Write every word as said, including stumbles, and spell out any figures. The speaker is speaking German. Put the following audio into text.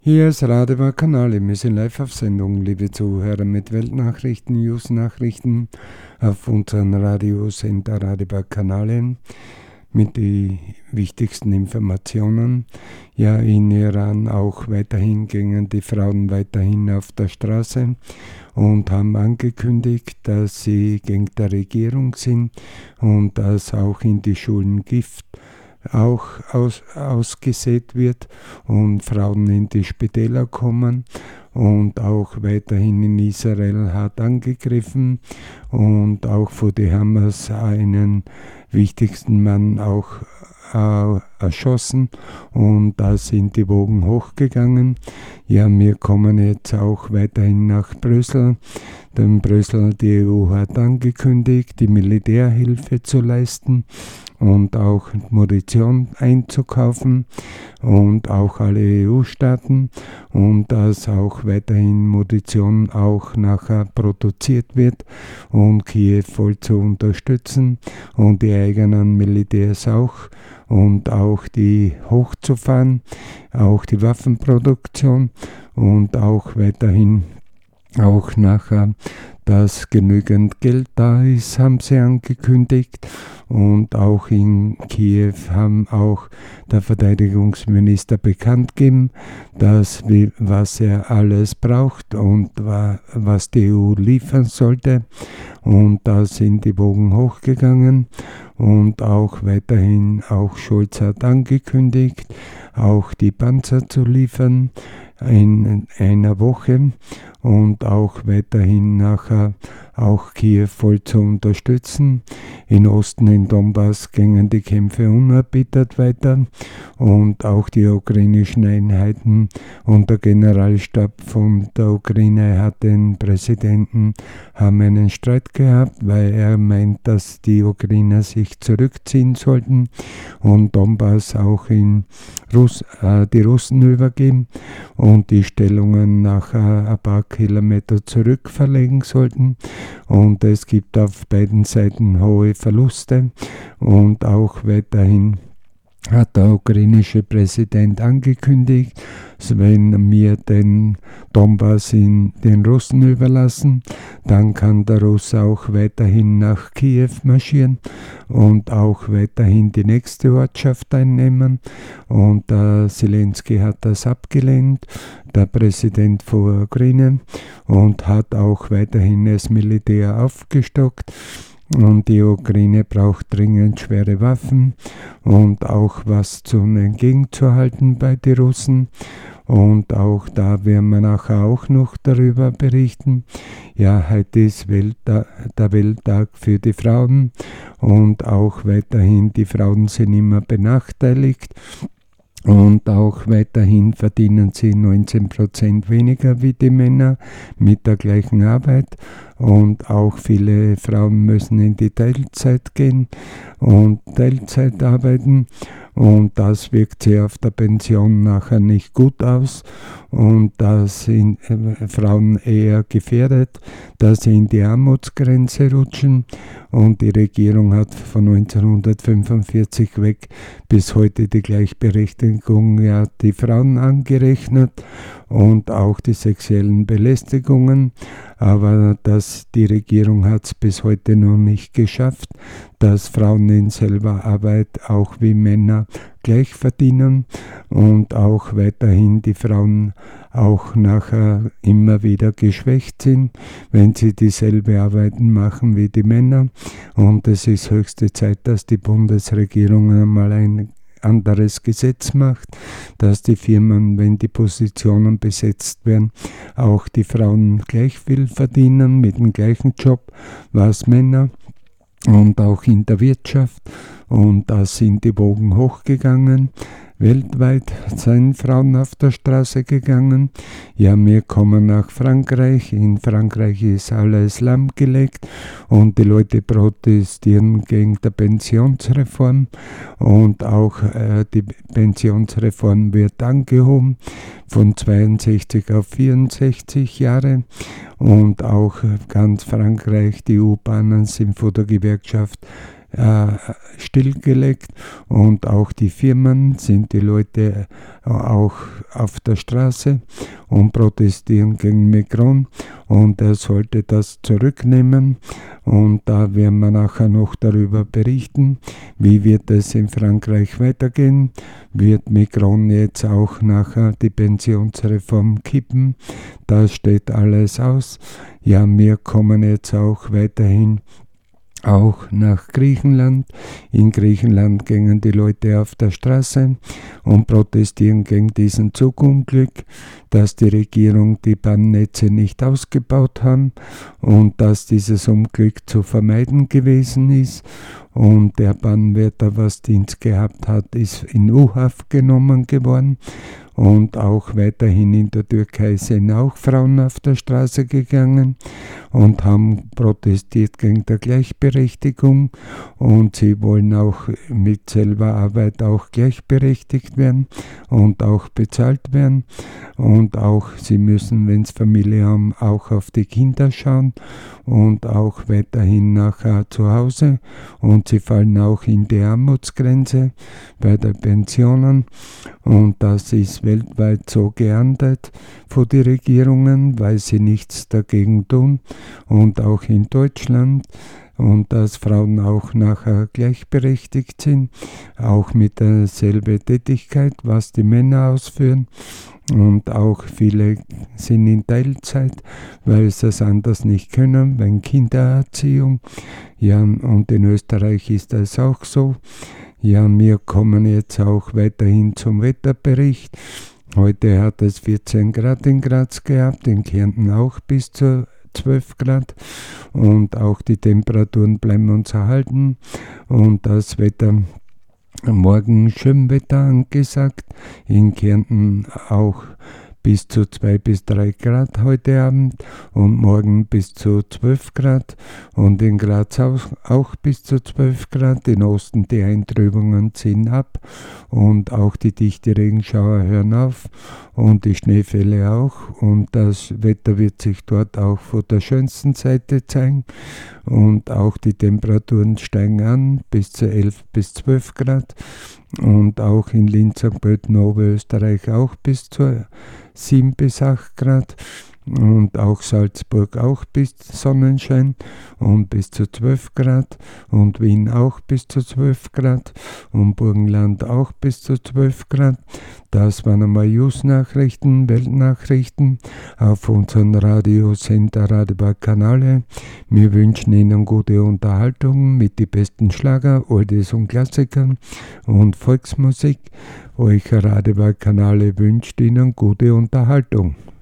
Hier ist Radeber Kanal, wir sind live auf Sendung, liebe Zuhörer, mit Weltnachrichten, News-Nachrichten auf unseren Radiosender Radeber Kanal mit den wichtigsten Informationen. Ja, in Iran auch weiterhin gingen die Frauen weiterhin auf der Straße und haben angekündigt, dass sie gegen die Regierung sind und dass auch in die Schulen Gift auch aus, ausgesät wird und Frauen in die Spitäler kommen und auch weiterhin in Israel hart angegriffen und auch vor die Hamas einen wichtigsten Mann auch äh, erschossen und da sind die Wogen hochgegangen. Ja, wir kommen jetzt auch weiterhin nach Brüssel. Denn Brüssel, die E U hat angekündigt, die Militärhilfe zu leisten und auch Munition einzukaufen und auch alle E U-Staaten und dass auch weiterhin Munition auch nachher produziert wird und Kiew voll zu unterstützen und die eigenen Militärs auch und auch die hochzufahren, auch die Waffenproduktion und auch weiterhin auch nachher, dass genügend Geld da ist, haben sie angekündigt. Und auch in Kiew haben auch der Verteidigungsminister bekannt gegeben, dass, was er alles braucht und was die E U liefern sollte. Und da sind die Wogen hochgegangen. Und auch weiterhin, auch Scholz hat angekündigt, auch die Panzer zu liefern in einer Woche und auch weiterhin nachher auch Kiew voll zu unterstützen. Im Osten, in Donbass, gingen die Kämpfe unerbittert weiter und auch die ukrainischen Einheiten und der Generalstab von der Ukraine hat den Präsidenten, haben einen Streit gehabt, weil er meint, dass die Ukrainer sich zurückziehen sollten und Donbass auch in Russ, äh, die Russen übergeben und die Stellungen nachher ein paar Kilometer zurück verlegen sollten. Und es gibt auf beiden Seiten hohe Verluste und auch weiterhin hat der ukrainische Präsident angekündigt, wenn wir den Donbass in den Russen überlassen, dann kann der Russe auch weiterhin nach Kiew marschieren und auch weiterhin die nächste Ortschaft einnehmen. Und der Zelensky hat das abgelehnt, der Präsident von Ukraine, und hat auch weiterhin das Militär aufgestockt. Und die Ukraine braucht dringend schwere Waffen und auch was zum Entgegenzuhalten bei den Russen. Und auch da werden wir nachher auch noch darüber berichten. Ja, heute ist Welttag, der Welttag für die Frauen und auch weiterhin, die Frauen sind immer benachteiligt. Und auch weiterhin verdienen sie neunzehn Prozent weniger wie die Männer mit der gleichen Arbeit. Und auch viele Frauen müssen in die Teilzeit gehen und Teilzeit arbeiten. Und das wirkt sich auf der Pension nachher nicht gut aus. Und da sind äh, Frauen eher gefährdet, dass sie in die Armutsgrenze rutschen. Und die Regierung hat von neunzehnhundertfünfundvierzig weg bis heute die Gleichberechtigung, ja, die Frauen angerechnet und auch die sexuellen Belästigungen. Aber das, die Regierung hat es bis heute noch nicht geschafft, dass Frauen in selber Arbeit auch wie Männer gleich verdienen und auch weiterhin die Frauen auch nachher immer wieder geschwächt sind, wenn sie dieselbe Arbeiten machen wie die Männer. Und es ist höchste Zeit, dass die Bundesregierung einmal ein anderes Gesetz macht, dass die Firmen, wenn die Positionen besetzt werden, auch die Frauen gleich viel verdienen mit dem gleichen Job, was Männer. Und auch in der Wirtschaft. Und da sind die Wogen hochgegangen. Weltweit sind Frauen auf der Straße gegangen. Ja, wir kommen nach Frankreich. In Frankreich ist alles lahmgelegt und die Leute protestieren gegen die Pensionsreform. Und auch äh, die Pensionsreform wird angehoben von zweiundsechzig auf vierundsechzig Jahre. Und auch ganz Frankreich, die U-Bahnen sind von der Gewerkschaft äh, stillgelegt und auch die Firmen sind die Leute auch auf der Straße und protestieren gegen Macron und er sollte das zurücknehmen und da werden wir nachher noch darüber berichten, wie wird es in Frankreich weitergehen, wird Macron jetzt auch nachher die Pensionsreform kippen, das steht alles aus. Ja, wir kommen jetzt auch weiterhin auch nach Griechenland. In Griechenland gingen die Leute auf der Straße und protestieren gegen diesen Zugunglück, dass die Regierung die Bahnnetze nicht ausgebaut haben und dass dieses Unglück zu vermeiden gewesen ist. Und der Bahnwärter, was Dienst gehabt hat, ist in U-Haft genommen geworden. Und auch weiterhin in der Türkei sind auch Frauen auf der Straße gegangen und haben protestiert gegen die Gleichberechtigung. Und sie wollen auch mit selber Arbeit auch gleichberechtigt werden und auch bezahlt werden. Und auch sie müssen, wenn sie Familie haben, auch auf die Kinder schauen und auch weiterhin nachher zu Hause. Und sie fallen auch in die Armutsgrenze bei den Pensionen. Und das ist weltweit so geahndet von den Regierungen, weil sie nichts dagegen tun. Und auch in Deutschland. Und dass Frauen auch nachher gleichberechtigt sind, auch mit derselben Tätigkeit, was die Männer ausführen. Und auch viele sind in Teilzeit, weil sie es anders nicht können, wegen Kindererziehung. Ja, und in Österreich ist das auch so. Ja, wir kommen jetzt auch weiterhin zum Wetterbericht. Heute hat es vierzehn Grad in Graz gehabt, in Kärnten auch bis zu zwölf Grad und auch die Temperaturen bleiben uns erhalten und das Wetter, morgen Schönwetter angesagt, in Kärnten auch bis zu zwei bis drei Grad heute Abend und morgen bis zu zwölf Grad und in Graz auch, auch bis zu zwölf Grad. In Osten die Eintrübungen ziehen ab und auch die dichte Regenschauer hören auf und die Schneefälle auch und das Wetter wird sich dort auch von der schönsten Seite zeigen und auch die Temperaturen steigen an bis zu elf bis zwölf Grad und auch in Linz, Sankt Pölten, Oberösterreich auch bis zu sieben bis acht Grad und auch Salzburg auch bis Sonnenschein und bis zu zwölf Grad und Wien auch bis zu zwölf Grad und Burgenland auch bis zu zwölf Grad. Das waren einmal News-Nachrichten, Weltnachrichten auf unseren Radiosender Radebach Kanale. Wir wünschen Ihnen gute Unterhaltung mit den besten Schlager, Oldies und Klassikern und Volksmusik. Euch Radebach Kanale wünscht Ihnen gute Unterhaltung.